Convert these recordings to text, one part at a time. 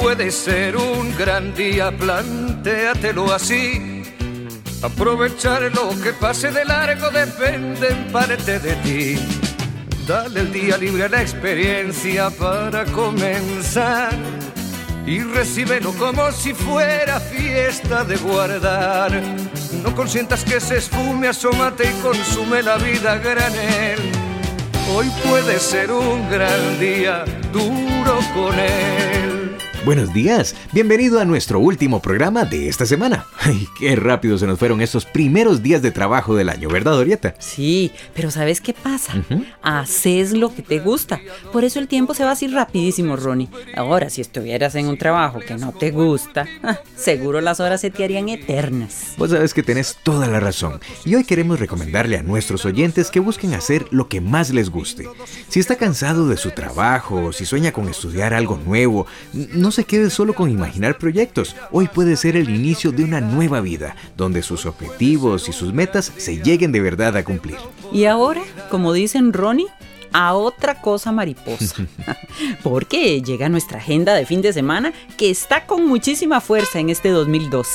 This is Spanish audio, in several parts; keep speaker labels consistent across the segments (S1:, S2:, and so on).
S1: puede ser un gran día, plantéatelo así. Aprovechar lo que pase de largo depende en parte de ti. Dale el día libre a la experiencia para comenzar y recíbelo como si fuera fiesta de guardar. No consientas que se esfume, asómate y consume la vida a granel. Hoy puede ser un gran día, duro con él.
S2: Buenos días, bienvenido a nuestro último programa de esta semana. Ay, qué rápido se nos fueron estos primeros días de trabajo del año, ¿verdad, Orieta?
S3: Sí, pero ¿sabes qué pasa? Haces lo que te gusta. Por eso el tiempo se va así rapidísimo, Ronnie. Ahora, si estuvieras en un trabajo que no te gusta, seguro las horas se te harían eternas.
S2: Vos sabes que tenés toda la razón. Y hoy queremos recomendarle a nuestros oyentes que busquen hacer lo que más les guste. Si está cansado de su trabajo, si sueña con estudiar algo nuevo, no se quede solo con imaginar proyectos. Hoy puede ser el inicio de una nueva vida, donde sus objetivos y sus metas se lleguen de verdad a cumplir.
S3: Y ahora, como dicen Ronnie, a otra cosa mariposa. Porque llega nuestra agenda de fin de semana que está con muchísima fuerza en este 2012.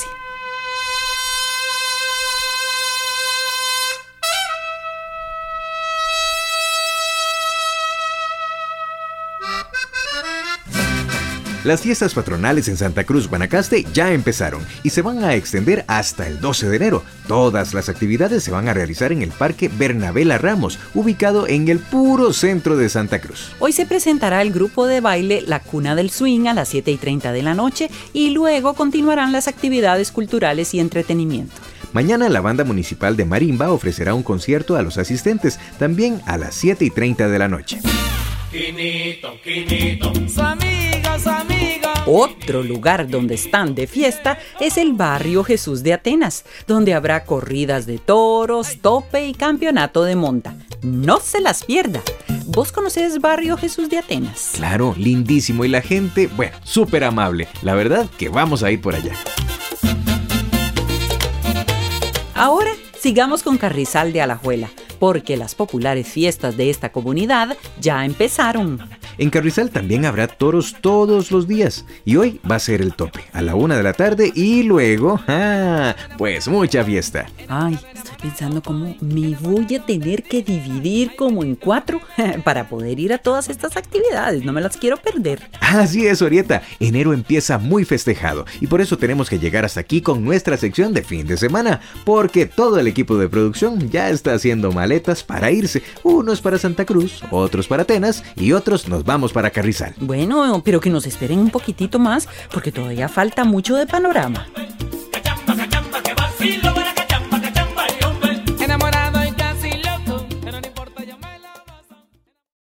S2: Las fiestas patronales en Santa Cruz, Guanacaste ya empezaron y se van a extender hasta el 12 de enero. Todas las actividades se van a realizar en el Parque Bernabela Ramos, ubicado en el puro centro de Santa Cruz.
S3: Hoy se presentará el grupo de baile La Cuna del Swing a las 7:30 de la noche y luego continuarán las actividades culturales y entretenimiento.
S2: Mañana la banda municipal de Marimba ofrecerá un concierto a los asistentes, también a las 7:30 de la noche.
S4: Quinito, Quinito, su amiga, su amiga.
S3: Otro lugar donde están de fiesta es el barrio Jesús de Atenas, donde habrá corridas de toros, tope y campeonato de monta. No se las pierda. ¿Vos conocés barrio Jesús de Atenas?
S2: Claro, lindísimo y la gente, bueno, súper amable. La verdad que vamos a ir por allá.
S3: Ahora sigamos con Carrizal de Alajuela, porque las populares fiestas de esta comunidad ya empezaron.
S2: En Carrizal también habrá toros todos los días y hoy va a ser el tope a la 1 de la tarde y luego, pues mucha fiesta.
S3: Ay, estoy pensando cómo me voy a tener que dividir como en 4 para poder ir a todas estas actividades, no me las quiero perder.
S2: Así es, Orieta, enero empieza muy festejado y por eso tenemos que llegar hasta aquí con nuestra sección de fin de semana, porque todo el equipo de producción ya está haciendo maletas para irse, unos para Santa Cruz, otros para Atenas y otros nos vamos para Carrizal.
S3: Bueno, pero que nos esperen un poquitito más porque todavía falta mucho de panorama.